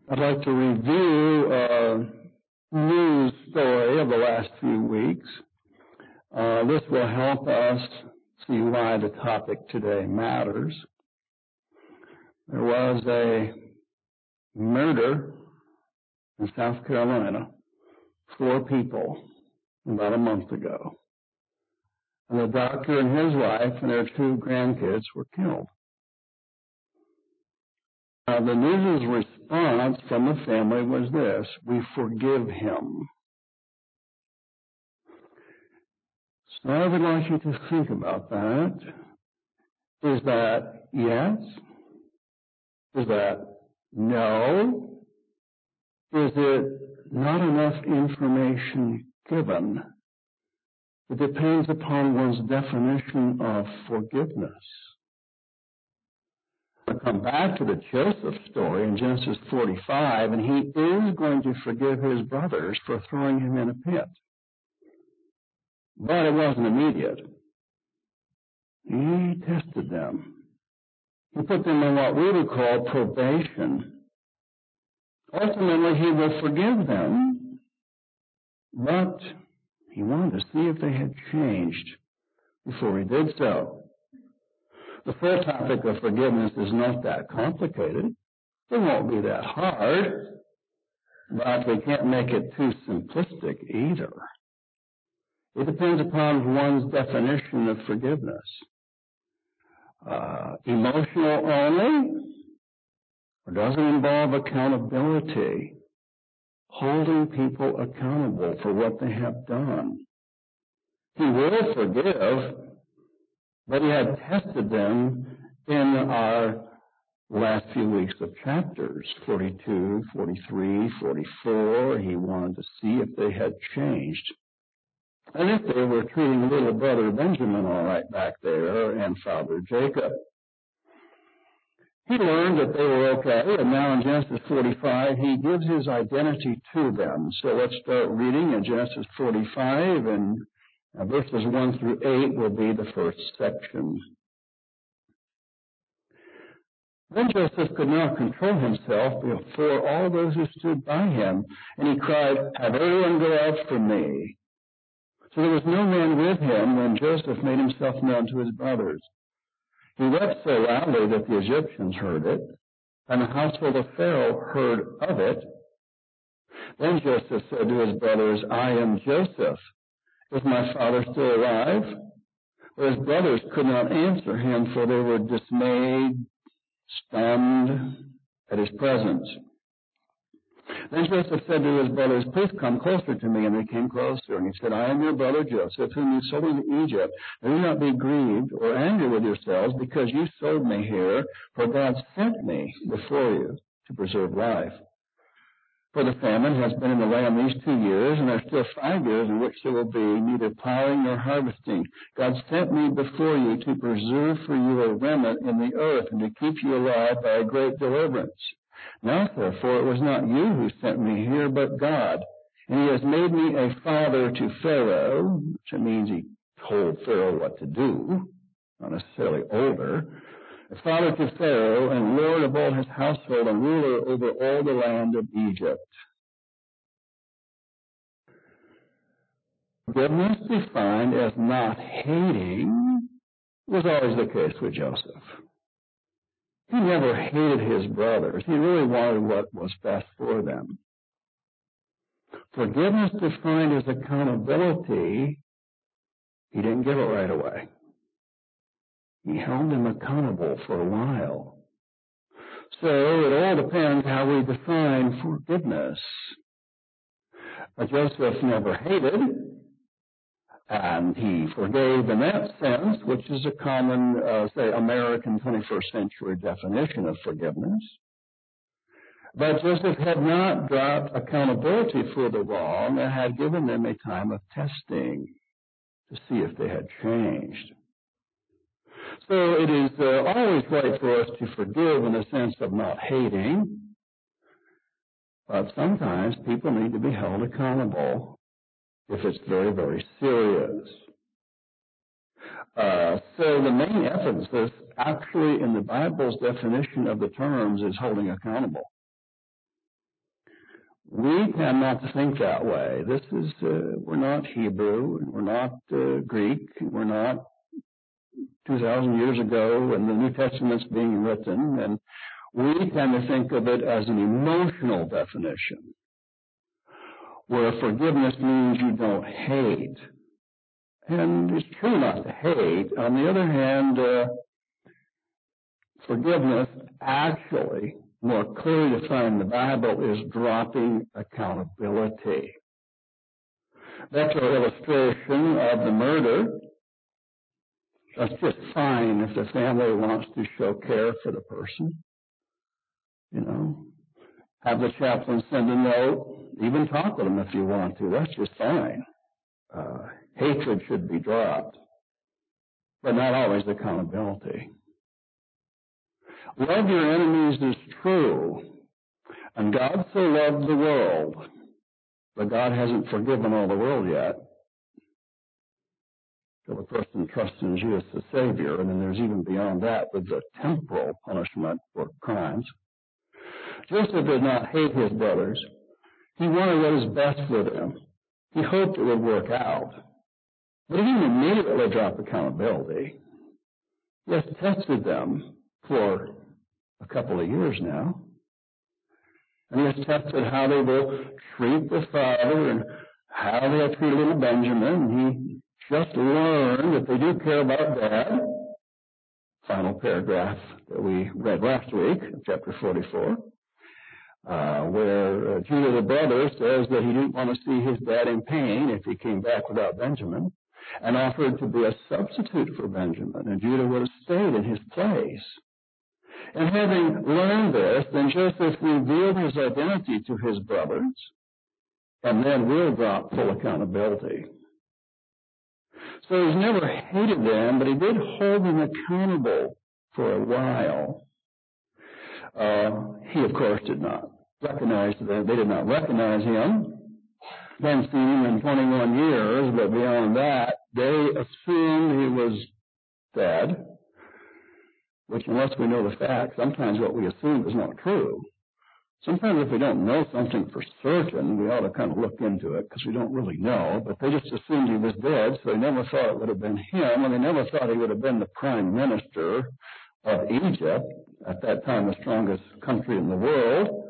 I'd like to review a news story of the last few weeks. This will help us see why the topic today matters. There was a murder in South Carolina, 4 people, about a month ago. And the doctor and his wife and their 2 grandkids were killed. The news' response from the family was this: we forgive him. So I would like you to think about that. Is that yes? Is that no? Is it not enough information given? It depends upon one's definition of forgiveness. I'll come back to the Joseph story in Genesis 45, and he is going to forgive his brothers for throwing him in a pit. But it wasn't immediate. He tested them. He put them on what we would call probation. Ultimately, he will forgive them, but he wanted to see if they had changed before he did so. The full topic of forgiveness is not that complicated. It won't be that hard, but we can't make it too simplistic either. It depends upon one's definition of forgiveness. Emotional only, or does it involve accountability? Holding people accountable for what they have done. He will forgive, but he had tested them in our last few weeks of chapters, 42, 43, 44. He wanted to see if they had changed. And if they were treating little brother Benjamin all right back there and father Jacob. He learned that they were okay, and now in Genesis 45, he gives his identity to them. So let's start reading in Genesis 45, and verses 1 through 8 will be the first section. Then Joseph could not control himself before all those who stood by him, and he cried, "Have everyone go out from me." So there was no man with him when Joseph made himself known to his brothers. He wept so loudly that the Egyptians heard it, and the household of Pharaoh heard of it. Then Joseph said to his brothers, "I am Joseph. Is my father still alive?" But his brothers could not answer him, for they were dismayed, stunned at his presence. Then Joseph said to his brothers, "Please come closer to me." And they came closer. And he said, "I am your brother Joseph, whom you sold into Egypt. Do not be grieved or angry with yourselves, because you sold me here, for God sent me before you to preserve life. For the famine has been in the land these 2 years, and there are still 5 years in which there will be neither plowing nor harvesting. God sent me before you to preserve for you a remnant in the earth, and to keep you alive by a great deliverance. Now, therefore, it was not you who sent me here, but God. And he has made me a father to Pharaoh," which means he told Pharaoh what to do, not necessarily older, "a father to Pharaoh, and lord of all his household, and ruler over all the land of Egypt." Forgiveness defined as not hating was always the case with Joseph. He never hated his brothers. He really wanted what was best for them. Forgiveness defined as accountability, he didn't give it right away. He held them accountable for a while. So it all depends how we define forgiveness. Joseph never hated, and he forgave in that sense, which is a common, American 21st century definition of forgiveness. But Joseph had not dropped accountability for the wrong and had given them a time of testing to see if they had changed. So it is always right for us to forgive in the sense of not hating, but sometimes people need to be held accountable if it's very, very serious. So the main emphasis actually in the Bible's definition of the terms is holding accountable. We tend not to think that way. This is, we're not Hebrew, and we're not Greek, and we're not 2,000 years ago when the New Testament's being written, and we tend to think of it as an emotional definition, where forgiveness means you don't hate. And it's true not to hate. On the other hand, forgiveness actually, more clearly defined in the Bible, is dropping accountability. That's our illustration of the murder. That's just fine if the family wants to show care for the person. You know, have the chaplain send a note, even talk with them if you want to. That's just fine. Hatred should be dropped, but not always accountability. Love your enemies is true, and God so loved the world, but God hasn't forgiven all the world yet. So the person trusts in Jesus as Savior, and then there's even beyond that with the temporal punishment for crimes. Joseph did not hate his brothers. He wanted what was best for them. He hoped it would work out. But he didn't immediately drop accountability. He has tested them for a couple of years now. And he has tested how they will treat the father and how they'll treat little Benjamin. He just learned that they do care about Dad. Final paragraph that we read last week, chapter 44, where Judah the brother says that he didn't want to see his dad in pain if he came back without Benjamin, and offered to be a substitute for Benjamin, and Judah would have stayed in his place. And having learned this, then Joseph revealed his identity to his brothers, and then will drop full accountability. So he's never hated them, but he did hold them accountable for a while. He, of course, did not recognize them. They did not recognize him. Hadn't seen him in 21 years, but beyond that, they assumed he was dead, which, unless we know the facts, sometimes what we assume is not true. Sometimes if we don't know something for certain, we ought to kind of look into it because we don't really know. But they just assumed he was dead, so they never thought it would have been him, and they never thought he would have been the prime minister of Egypt, at that time the strongest country in the world.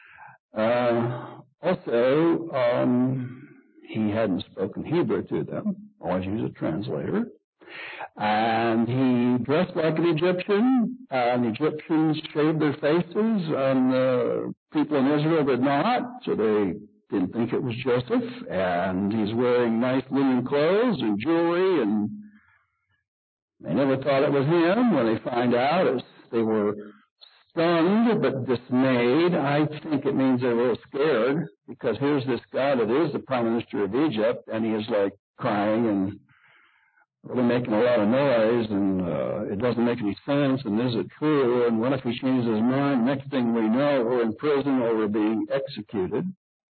He hadn't spoken Hebrew to them, always used a translator. And he dressed like an Egyptian, and the Egyptians shaved their faces, and the people in Israel did not, so they didn't think it was Joseph. And he's wearing nice linen clothes and jewelry, and they never thought it was him. When they find out, they were stunned but dismayed. I think it means they were a little scared, because here's this guy that is the prime minister of Egypt, and he is like crying and really making a lot of noise, and it doesn't make any sense, and is it true, and what if he changes his mind? Next thing we know, we're in prison or we're being executed.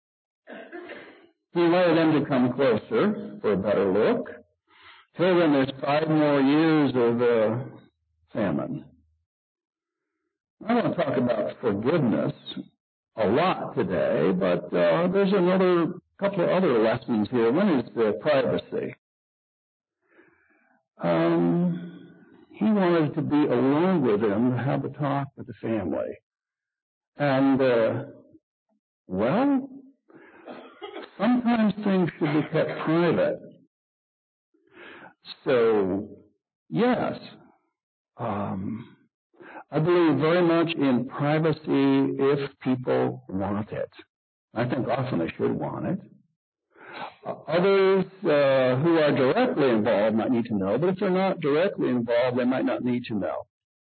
He wanted them to come closer for a better look. Till then, there's 5 more years of famine. I want to talk about forgiveness a lot today, but there's another couple of other lessons here. One is privacy. He wanted to be alone with him, have a talk with the family. And, sometimes things should be kept private. So, yes, I believe very much in privacy if people want it. I think often they should want it. Others who are directly involved might need to know, but if they're not directly involved, they might not need to know.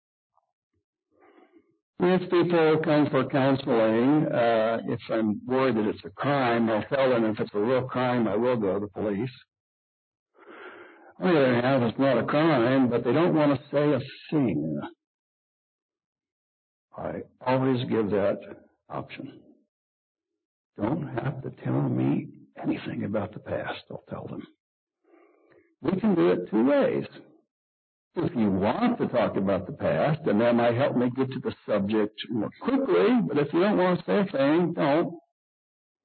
If people come for counseling, if I'm worried that it's a crime, I'll tell them if it's a real crime, I will go to the police. On the other hand, it's not a crime, but they don't want to say a thing. I always give that option. Don't have to tell me anything about the past, I'll tell them. We can do it 2 ways. If you want to talk about the past, then that might help me get to the subject more quickly, but if you don't want to say a thing, don't.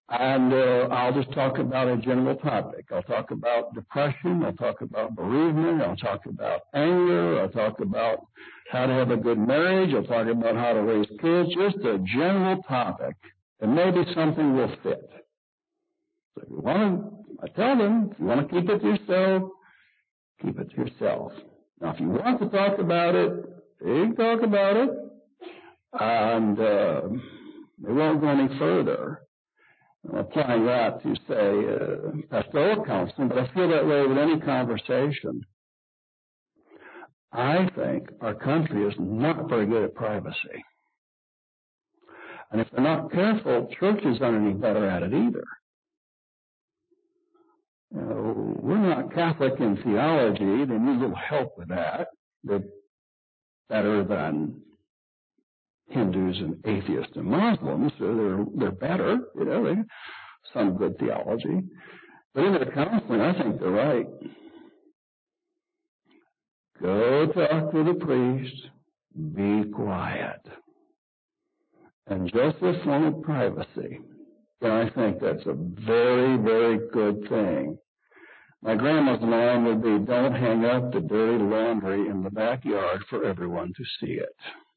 And I'll just talk about a general topic. I'll talk about depression. I'll talk about bereavement. I'll talk about anger. I'll talk about how to have a good marriage. I'll talk about how to raise kids. Just a general topic. And maybe something will fit. So if you want to, I tell them, if you want to keep it to yourself, keep it to yourself. Now, if you want to talk about it, you can talk about it. And it won't go any further. I'm applying that to, say, pastoral counseling, but I feel that way with any conversation. I think our country is not very good at privacy. And if they're not careful, churches aren't any better at it either. You know, we're not Catholic in theology. They need a little help with that. They're better than Hindus and atheists and Muslims, so they're better, you know, they some good theology. But in their counseling, I think they're right. Go talk to the priest, be quiet. And Joseph wanted privacy. And I think that's a very, very good thing. My grandma's line would be, don't hang up the dirty laundry in the backyard for everyone to see it.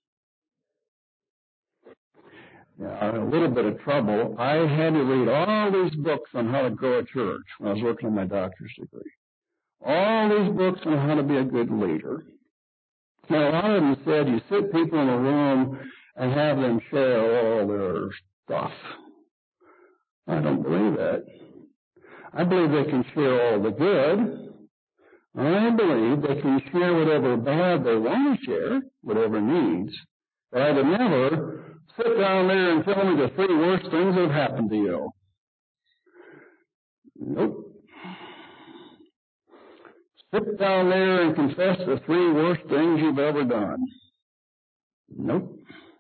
In a little bit of trouble. I had to read all these books on how to grow a church when I was working on my doctor's degree. All these books on how to be a good leader. Now, a lot of them said you sit people in a room and have them share all their stuff. I don't believe that. I believe they can share all the good. I believe they can share whatever bad they want to share, whatever needs. But I would never sit down there and tell me the 3 worst things that have happened to you. Nope. Sit down there and confess the 3 worst things you've ever done. Nope.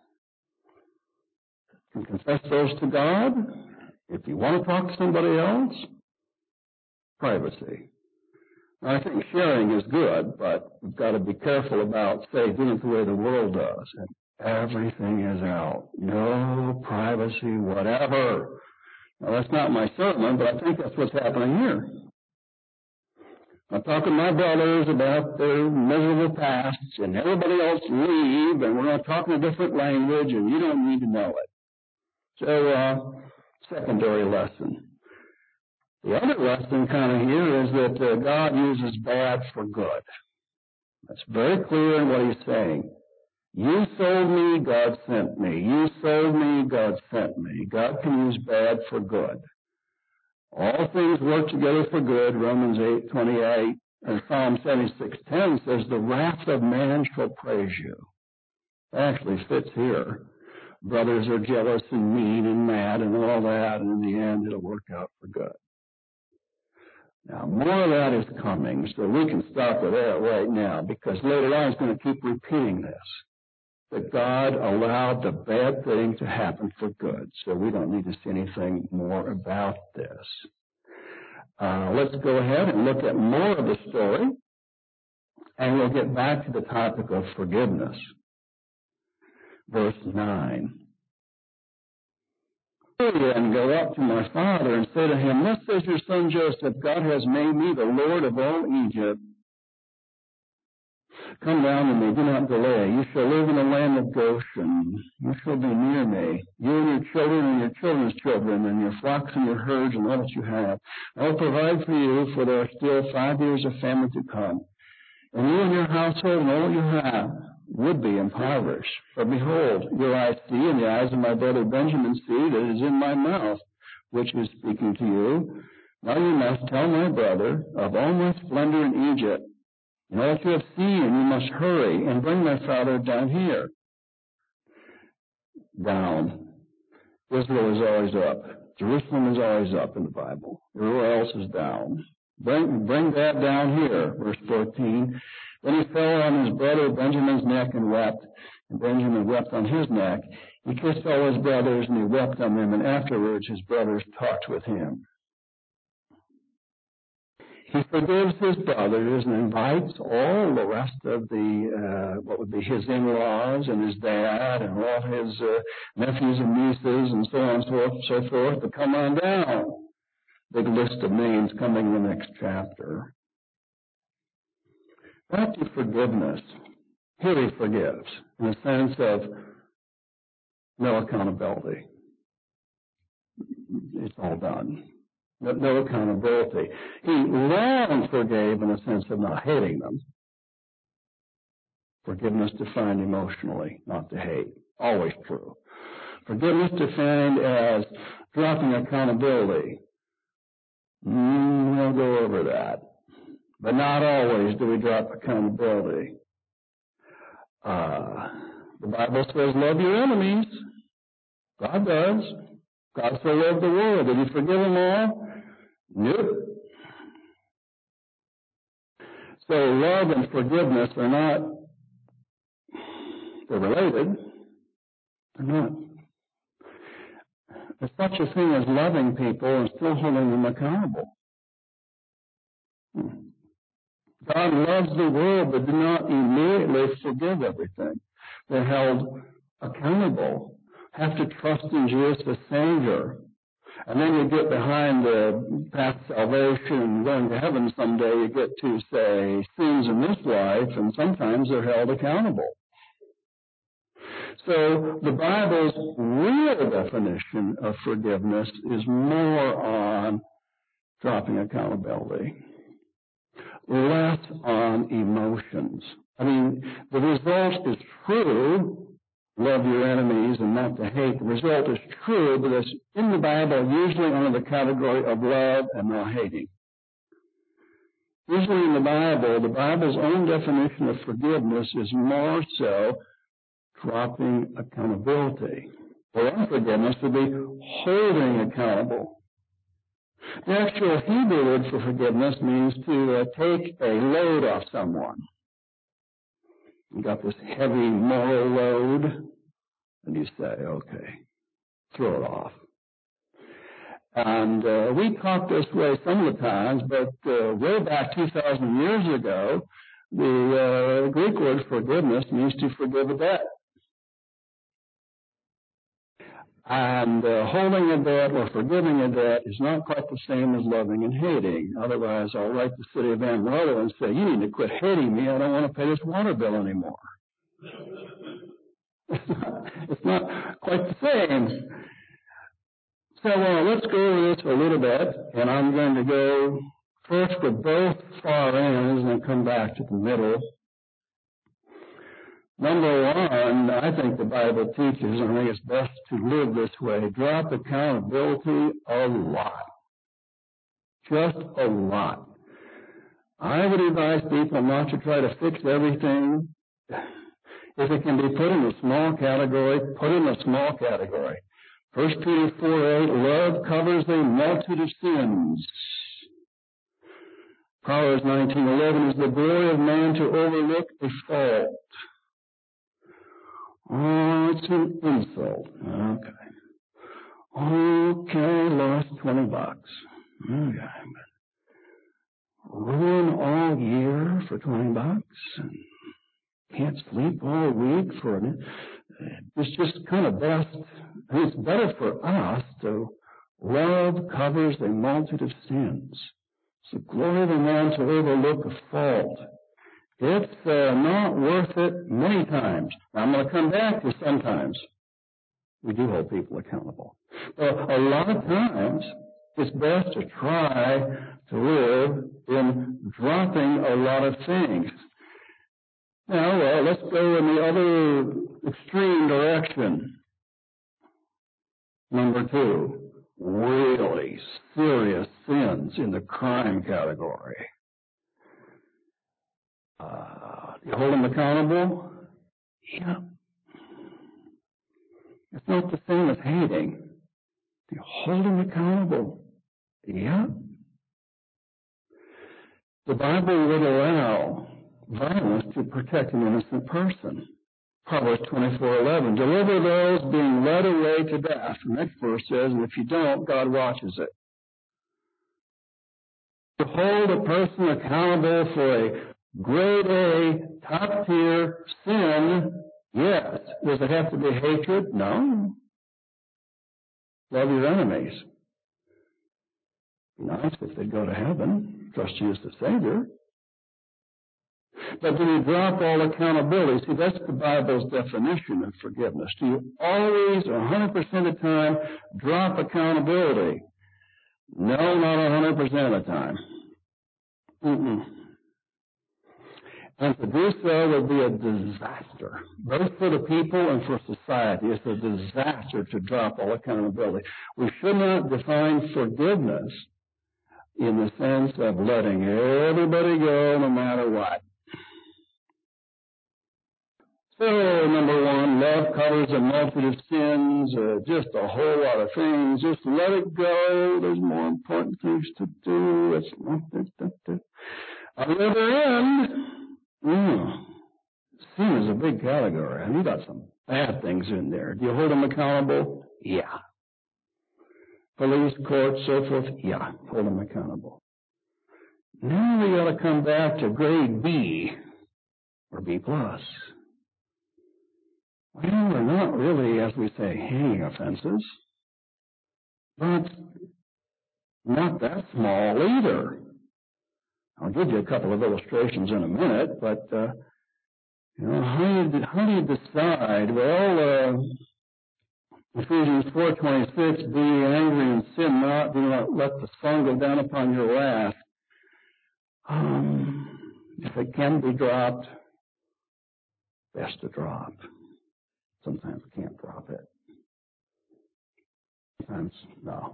You can confess those to God. If you want to talk to somebody else, privacy. Now, I think sharing is good, but we've got to be careful about, say, doing it the way the world does. And everything is out. No privacy, whatever. Now, that's not my sermon, but I think that's what's happening here. I'm talking to my brothers about their miserable pasts, and everybody else leave, and we're going to talk in a different language, and you don't need to know it. So, secondary lesson. The other lesson kind of here is that God uses bad for good. That's very clear in what He's saying. You sold me, God sent me. You sold me, God sent me. God can use bad for good. All things work together for good, Romans 8:28, and Psalm 76:10 says, the wrath of man shall praise you. That actually fits here. Brothers are jealous and mean and mad and all that, and in the end it'll work out for good. Now, more of that is coming, so we can stop with that right now, because later on he's going to keep repeating this. That God allowed the bad thing to happen for good. So we don't need to see anything more about this. Let's go ahead and look at more of the story, and we'll get back to the topic of forgiveness. Verse 9. And go up to my father and say to him, thus says your son Joseph, God has made me the Lord of all Egypt. Come down to me, do not delay. You shall live in the land of Goshen. You shall be near me, you and your children and your children's children, and your flocks and your herds and all that you have. I will provide for you, for there are still 5 years of famine to come. And you and your household and all you have would be impoverished. For behold, your eyes see, and the eyes of my brother Benjamin see that it is in my mouth, which is speaking to you. Now you must tell my brother of all my splendor in Egypt, and all that you have seen, and you must hurry and bring my father down here. Down. Israel is always up. Jerusalem is always up in the Bible. Everywhere else is down. Bring that down here. Verse 14. Then he fell on his brother Benjamin's neck and wept. And Benjamin wept on his neck. He kissed all his brothers, and he wept on them. And afterwards his brothers talked with him. He forgives his brothers and invites all the rest of the, what would be his in-laws and his dad and all his nephews and nieces and so on and so forth to come on down. Big list of names coming in the next chapter. Back to forgiveness. Here he forgives in the sense of no accountability. It's all done. No accountability. He long forgave in the sense of not hating them. Forgiveness defined emotionally, not to hate. Always true. Forgiveness defined as dropping accountability. We'll go over that. But not always do we drop accountability. The Bible says, love your enemies. God does. God so loved the world. Did he forgive them all? Nope. So love and forgiveness are not, they're related. They're not. There's such a thing as loving people and still holding them accountable. God loves the world, but do not immediately forgive everything. They're held accountable, have to trust in Jesus as Savior. And then you get behind the path of salvation and going to heaven someday, you get to, say, sins in this life, and sometimes they're held accountable. So the Bible's real definition of forgiveness is more on dropping accountability, less on emotions. I mean, the result is true, love your enemies and not to hate. The result is true, but it's in the Bible usually under the category of love and not hating. Usually in the Bible's own definition of forgiveness is more so dropping accountability. Or unforgiveness would be holding accountable. The actual Hebrew word for forgiveness means to take a load off someone. You got this heavy moral load, and you say, okay, throw it off. And we talk this way some of the times, but way back 2,000 years ago, the Greek word forgiveness means to forgive a debt. And holding a debt or forgiving a debt is not quite the same as loving and hating. Otherwise, I'll write the city of Amarillo and say, you need to quit hating me. I don't want to pay this water bill anymore. It's not quite the same. So let's go over this a little bit, and I'm going to go first with both far ends and then come back to the middle. Number one, I think the Bible teaches, and I think it's best to live this way, drop accountability a lot. Just a lot. I would advise people not to try to fix everything. If it can be put in a small category, put in a small category. 1 Peter 4:8, love covers a multitude of sins. Proverbs 19:11 is the glory of man to overlook a fault. Oh, it's an insult. Okay, lost $20. Okay. Ruin all year for $20 and can't sleep all week for it. It's just kind of best. It's better for us to love covers a multitude of sins. It's the glory of a man to overlook a fault. It's not worth it many times. Now, I'm going to come back to sometimes. We do hold people accountable. But a lot of times, it's best to try to live in dropping a lot of things. Now, let's go in the other extreme direction. Number two, really serious sins in the crime category. You hold them accountable? Yeah. It's not the same as hating. Do you hold them accountable? Yeah. The Bible would allow violence to protect an innocent person. Proverbs 24:11, deliver those being led away to death. The next verse says, and if you don't, God watches it. To hold a person accountable for a grade A, top tier sin, yes. Does it have to be hatred? No. Love your enemies. Be nice if they go to heaven. Trust you as the Savior. But do you drop all accountability? See, that's the Bible's definition of forgiveness. Do you always, 100% of the time, drop accountability? No, not 100% of the time. And to do so would be a disaster, both for the people and for society. It's a disaster to drop all accountability. We should not define forgiveness in the sense of letting everybody go no matter what. So, number one, love covers a multitude of sins, just a whole lot of things. Just let it go. There's more important things to do. It's on the other end, sin is a big category, and you got some bad things in there. Do you hold them accountable? Yeah. Police, court, so forth? Yeah, hold them accountable. Now we got to come back to grade B or B plus. Well, they're not really, as we say, hanging offenses, but not that small either. I'll give you a couple of illustrations in a minute, but how do you decide? Well, Ephesians 4:26, be angry and sin not, do not let the sun go down upon your wrath. If it can be dropped, best to drop. Sometimes we can't drop it. Sometimes, no.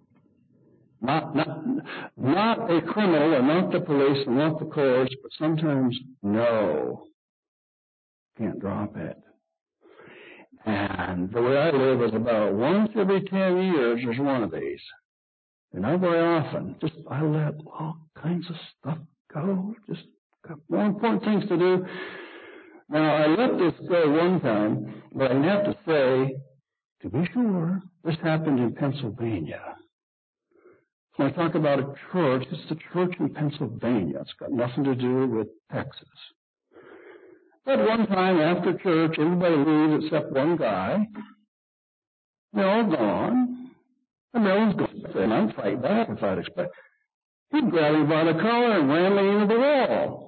Not a criminal, or not the police, or not the courts, but sometimes, no. Can't drop it. And the way I live is about once every 10 years, there's one of these. And not very often. Just, I let all kinds of stuff go. Just got more important things to do. Now, I let this go one time, but I have to say, to be sure, this happened in Pennsylvania. When I talk about a church, it's the church in Pennsylvania. It's got nothing to do with Texas. But one time after church, everybody leaves except one guy. They're all gone. And no one's going to say, and I'd fight back if I'd expect. He'd grab me by the collar and ram me into the wall.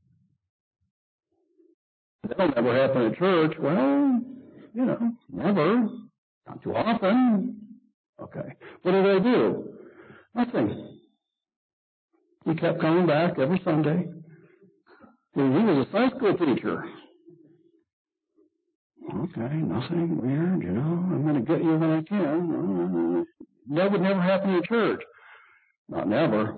That'll never happen at church. Well, never. Not too often. Okay. What did I do? Nothing. He kept coming back every Sunday. He was a Sunday school teacher. Okay, nothing weird, I'm going to get you when I can. That would never happen in church. Not never.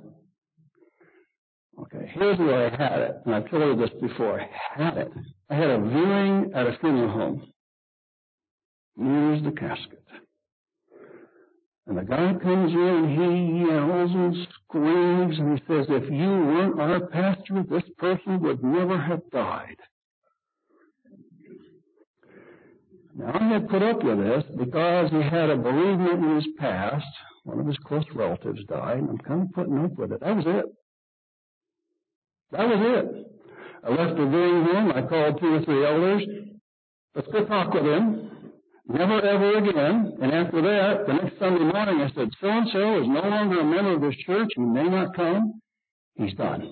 Okay, here's where I had it, and I've told you this before. I had it. I had a viewing at a funeral home. Here's the casket. And the guy comes in, and he yells and screams, and he says, if you weren't our pastor, this person would never have died. Now, I had put up with this because he had a bereavement in his past. One of his close relatives died, and I'm kind of putting up with it. That was it. That was it. I left the viewing room. I called 2 or 3 elders. Let's go talk with him. Never, ever again. And after that, the next Sunday morning, I said, so-and-so is no longer a member of this church. He may not come. He's done.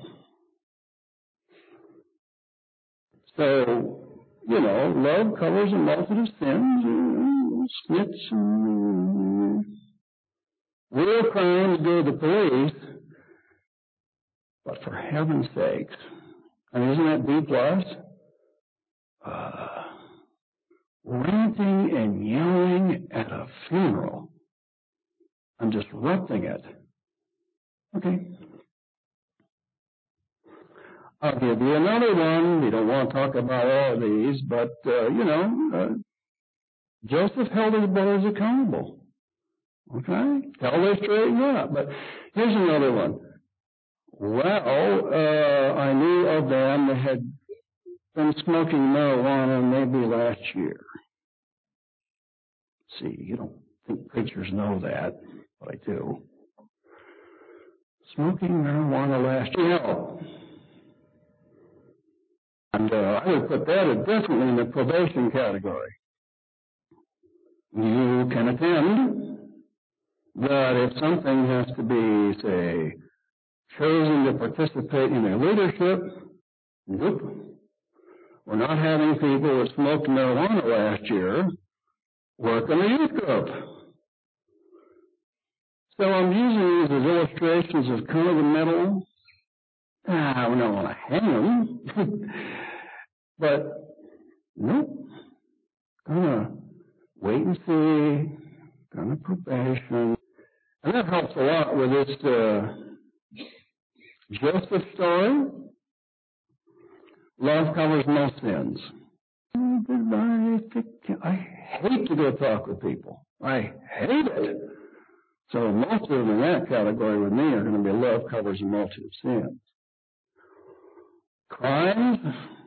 So, love covers a multitude of sins, snitch, and real crimes go to the police. But for heaven's sakes, isn't that B plus? Ranting and yelling at a funeral and disrupting it. Okay. I'll give you another one. We don't want to talk about all of these, but, Joseph held his brothers accountable. Okay? Tell they straighten up. But here's another one. Well, I knew of them that had been smoking marijuana maybe last year. See, you don't think preachers know that, but I do. smoking marijuana last year. And I would put that definitely in the probation category. You can attend, but if something has to be, say, chosen to participate in a leadership, nope. We're not having people that smoked marijuana last year work in the youth group. So I'm using these as illustrations of kind of the middle. We don't want to hang them. But, nope. Gonna wait and see. Gonna probation. And that helps a lot with this Joseph story. Love covers most sins. I hate to go talk with people. I hate it. So most of them in that category with me are going to be love covers a multitude of sins. Crimes?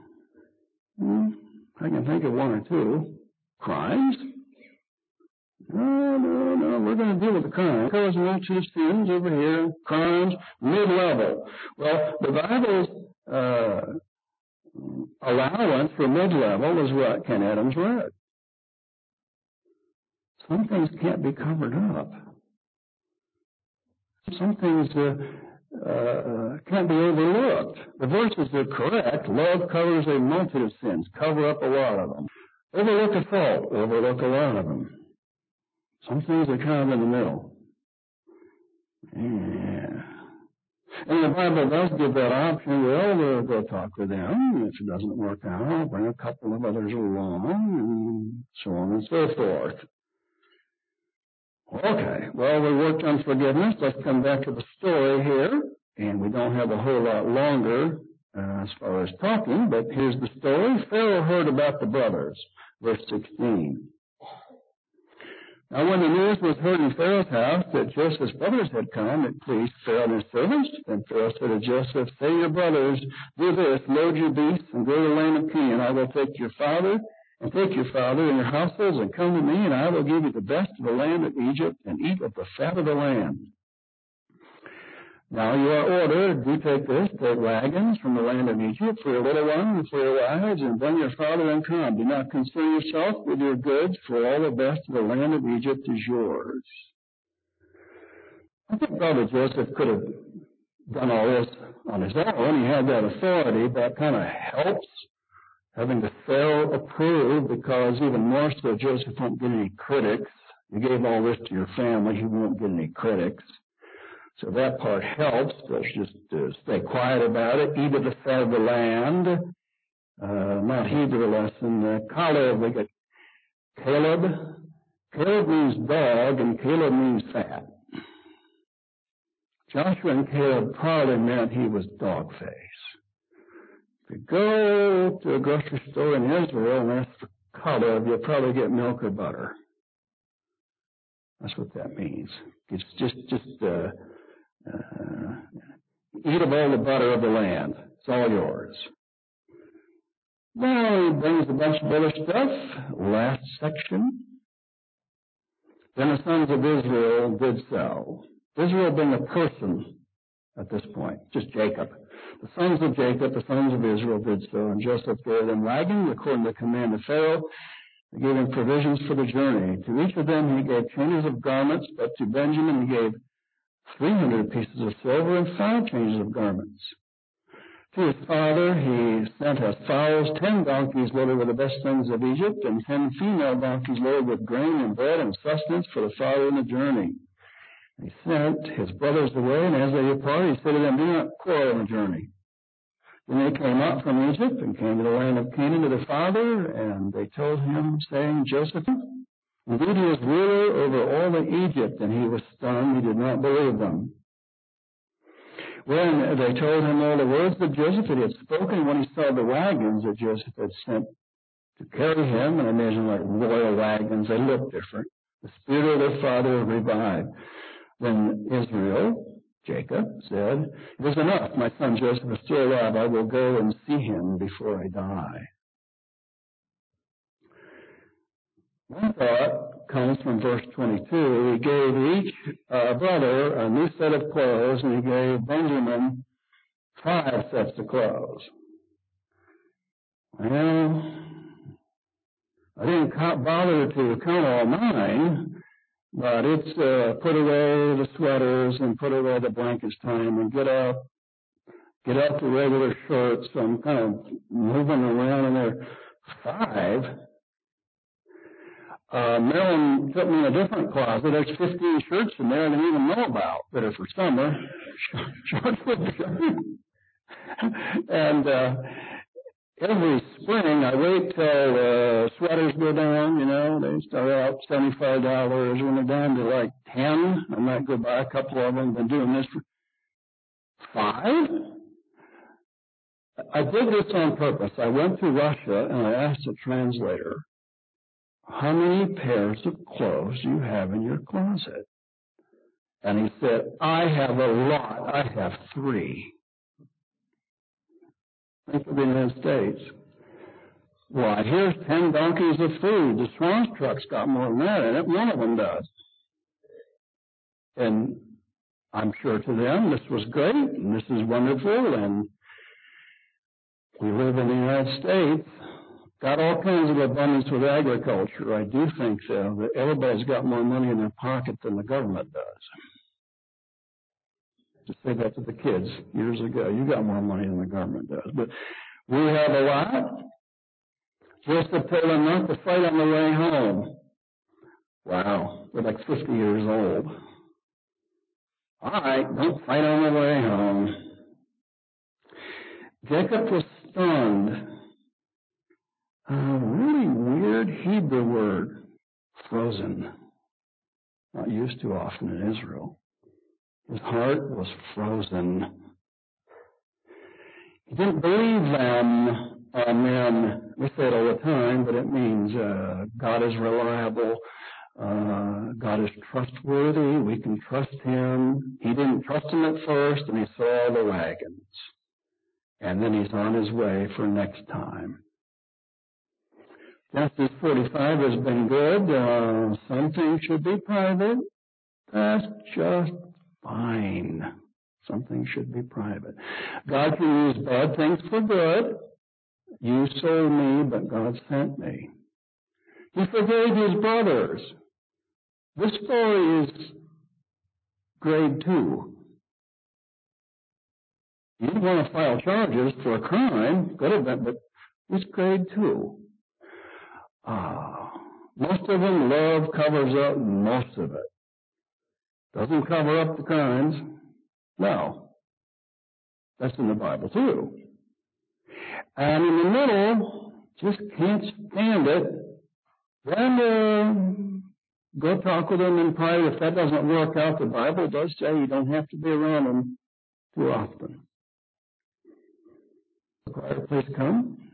I can think of one or two. Crimes? No. We're going to deal with the crime. Covers a multitude of sins over here. Crimes, mid-level. Well, the Bible's allowance for mid-level is what Ken Adams read. Some things can't be covered up. Some things can't be overlooked. The verses are correct. Love covers a multitude of sins. Cover up a lot of them. Overlook a fault. Overlook a lot of them. Some things are kind of in the middle. Yeah. And the Bible does give that option. We'll go talk with them. If it doesn't work out, bring a couple of others along, and so on and so forth. Okay, well, we worked on forgiveness. Let's come back to the story here. And we don't have a whole lot longer as far as talking, but here's the story. Pharaoh heard about the brothers, verse 16. Now, when the news was heard in Pharaoh's house that Joseph's brothers had come, it pleased Pharaoh and his servants. And Pharaoh said to Joseph, say to your brothers, do this, load your beasts and go to the land of Canaan. I will take your father and your households and come to me, and I will give you the best of the land of Egypt and eat of the fat of the land. Now you are ordered, do take this, take wagons from the land of Egypt for your little ones and for your wives, and bring your father and come. Do not concern yourself with your goods, for all the best of the land of Egypt is yours. I think probably Joseph could have done all this on his own. He had that authority. That kind of helps, having the Pharaoh approve, because even more so, Joseph won't get any critics. You gave all this to your family, he won't get any critics. So that part helps. Let's just stay quiet about it. Eat of the fat of the land. Not Hebrew lesson. Caleb, we got Caleb. Caleb means dog, and Caleb means fat. Joshua and Caleb probably meant he was dog face. If you go to a grocery store in Israel and ask for Caleb, you'll probably get milk or butter. That's what that means. It's just eat of all the butter of the land. It's all yours. Now he brings a bunch of other stuff. Last section. Then the sons of Israel did so. Israel being a person at this point, just Jacob. The sons of Jacob, the sons of Israel did so, and Joseph gave them wagons according to the command of Pharaoh. He gave him provisions for the journey. To each of them he gave changes of garments, but to Benjamin he gave 300 pieces of silver and 5 changes of garments. To his father he sent as fowls 10 donkeys loaded with the best things of Egypt, and 10 female donkeys loaded with grain and bread and sustenance for the father in the journey. He sent his brothers away, and as they departed, he said to them, do not quarrel on the journey. Then they came up from Egypt and came to the land of Canaan to their father, and they told him, saying, Joseph, indeed he is ruler over all of Egypt, and he was stunned. He did not believe them. When they told him all the words that Joseph had spoken, when he saw the wagons that Joseph had sent to carry him, and imagine like royal wagons, they looked different. The spirit of their father revived. Then Israel, Jacob, said, it is enough, my son Joseph is still alive. I will go and see him before I die. One thought comes from verse 22. He gave each brother a new set of clothes, and he gave Benjamin 5 sets of clothes. Well, I didn't bother to count all 9, but it's put away the sweaters and put away the blankets time and get out the regular shirts. So I'm kind of moving around in there. 5. Marilyn put me in a different closet. There's 15 shirts in there I didn't even know about that are for summer. Shorts with and every spring I wait till sweaters go down. They start out $75 when they're down to like 10. I might go buy a couple of them. Been doing this for 5. I did this on purpose. I went to Russia and I asked the translator, how many pairs of clothes do you have in your closet? And he said, I have a lot. I have 3. Think of the United States. Why, here's 10 donkeys of food. The Swans truck's got more than that in it. One of them does. And I'm sure to them this was great and this is wonderful. And we live in the United States. Got all kinds of abundance with agriculture. I do think, though, that everybody's got more money in their pocket than the government does. Just say that to the kids years ago. You got more money than the government does. But we have a lot. Joseph told them not to fight on the way home. Wow, they're like 50 years old. All right, don't fight on the way home. Jacob was stunned. A really weird Hebrew word, frozen. Not used too often in Israel. His heart was frozen. He didn't believe them, men. We say it all the time, but it means God is reliable. God is trustworthy. We can trust Him. He didn't trust Him at first, and he saw the wagons. And then he's on his way for next time. Genesis 45 has been good. Some things should be private. That's just fine. Some things should be private. God can use bad things for good. You sold me, but God sent me. He forgave his brothers. This story is grade 2. You don't want to file charges for a crime, could have been, but it's grade 2. Most of them, love covers up most of it. Doesn't cover up the crimes. No. That's in the Bible too. And in the middle, just can't stand it. Then go talk with them in private. If that doesn't work out, the Bible does say you don't have to be around them too often. The quiet place come.